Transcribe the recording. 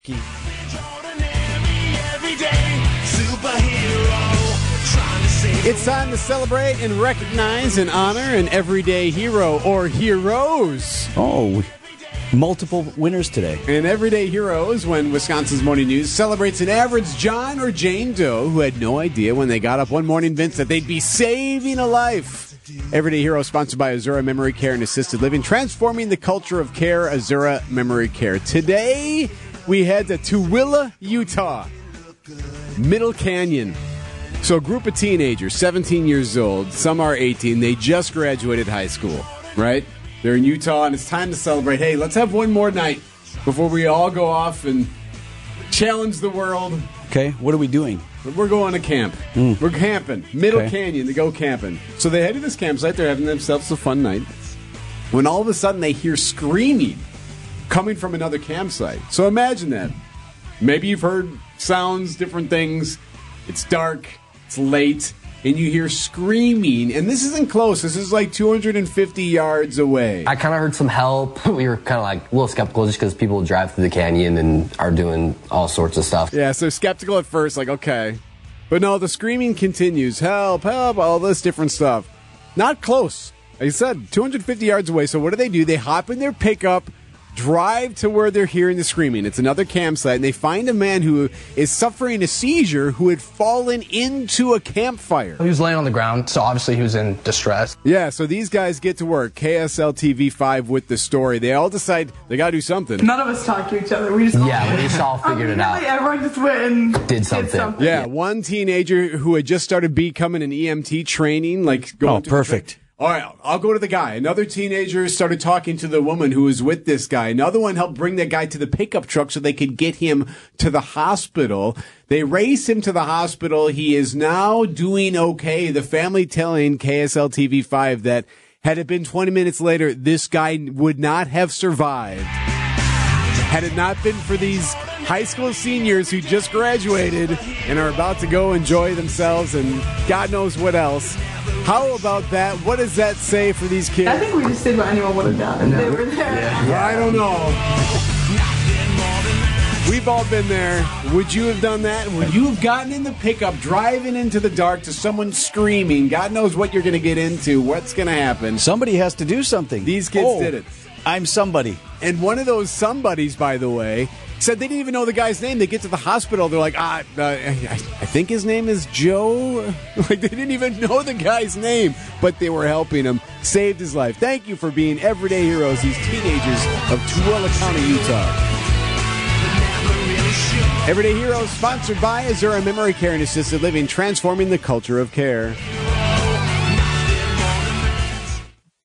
Rocky. It's time to celebrate and recognize and honor an everyday hero or heroes. Oh, multiple winners today. And everyday heroes when Wisconsin's Morning News celebrates an average John or Jane Doe who had no idea when they got up one morning, Vince, that they'd be saving a life. Everyday Hero sponsored by Azura Memory Care and Assisted Living, transforming the culture of care. Azura Memory Care. Today, we head to Tooele, Utah. Middle Canyon. So a group of teenagers, 17 years old, some are 18, they just graduated high school, right? They're in Utah, and it's time to celebrate. Hey, let's have one more night before we all go off and challenge the world. Okay, what are we doing? We're going to camp. We're camping. Middle Canyon to go camping. So they head to this campsite. They're having themselves a fun night. When all of a sudden they hear screaming coming from another campsite. So imagine that. Maybe you've heard sounds, different things. It's dark. It's late. And you hear screaming. And this isn't close. This is like 250 yards away. I kind of heard some help. We were kind of like a little skeptical just because people drive through the canyon and are doing all sorts of stuff. Yeah, so skeptical at first, like, okay. But no, the screaming continues. Help, help, all this different stuff. Not close. Like I said, 250 yards away. So what do? They hop in their pickup, drive to where they're hearing the screaming. It's another campsite, and they find a man who is suffering a seizure who had fallen into a campfire. He was laying on the ground, so obviously he was in distress. Yeah, so these guys get to work. KSL TV5 with the story. They all decide they got to do something. None of us talked to each other. We just all figured it out. Everyone just went and did something. Yeah, one teenager who had just started becoming an EMT training, like going perfect. All right, I'll go to the guy. Another teenager started talking to the woman who was with this guy. Another one helped bring that guy to the pickup truck so they could get him to the hospital. They race him to the hospital. He is now doing okay. The family telling KSL TV5 that had it been 20 minutes later, this guy would not have survived. Had it not been for these high school seniors who just graduated and are about to go enjoy themselves and God knows what else. How about that? What does that say for these kids? I think we just did what anyone would have done. They were there. Yeah, I don't know. We've all been there. Would you have done that? Would you have gotten in the pickup, driving into the dark to someone screaming? God knows what you're going to get into. What's going to happen? Somebody has to do something. These kids did it. I'm somebody. And one of those somebodies, by the way, said they didn't even know the guy's name. They get to the hospital. They're like, I think his name is Joe. Like, they didn't even know the guy's name, but they were helping him. Saved his life. Thank you for being everyday heroes, these teenagers of Tooele County, Utah. Everyday Heroes, sponsored by Azura Memory Care and Assisted Living, transforming the culture of care.